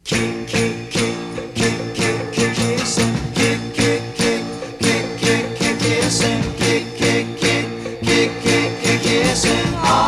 Kick, kick, kick, kick, kick, kick, kissing. Kick, kick, kick, kick, kick, kick, kissing. Kick, kick, kick, kick, kick, kick, kissing.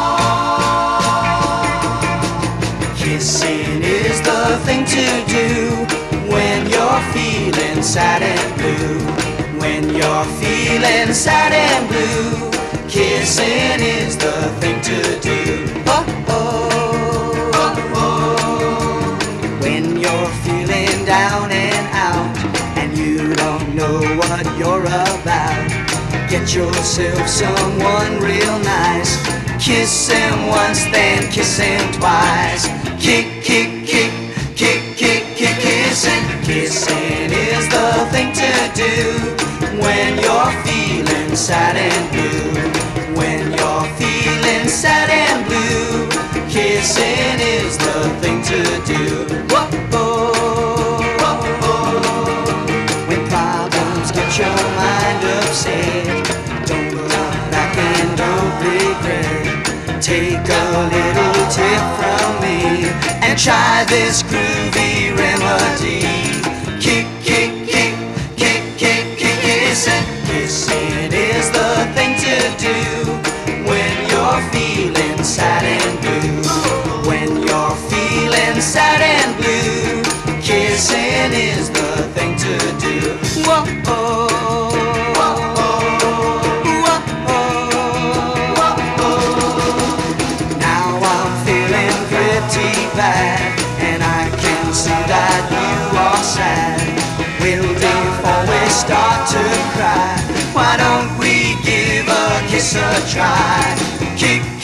Kissing is the thing to do when you're feeling sad and blue. When you're feeling sad and blue, kissing is the thing to do. Oh, oh, oh, oh. When you're feeling down and out and you don't know what you're about, get yourself someone real nice. Kiss him once, then kiss him twice. Kick, kick, kick, kick, kick, kick, kissing. Kissing is the thing to do when you're feeling sad and blue. When you're feeling sad and blue, kissing is the thing to do. Whoa, whoa, whoa, whoa. When problems get your mind upset, don't look back and don't regret. Take a little tip from me and try this groovy remedy. Kick, kick, kick, kick, kick, kick, kissing. Kissing is the thing to do when you're feeling sad and blue. When you're feeling sad and blue, kissing is the thing to do. Whoa, oh, whoa, oh, whoa, oh, whoa, oh. Now I'm feeling pretty bad, and I can see that you are sad. Well, before we start to cry, why don't we give a kiss a try? Kick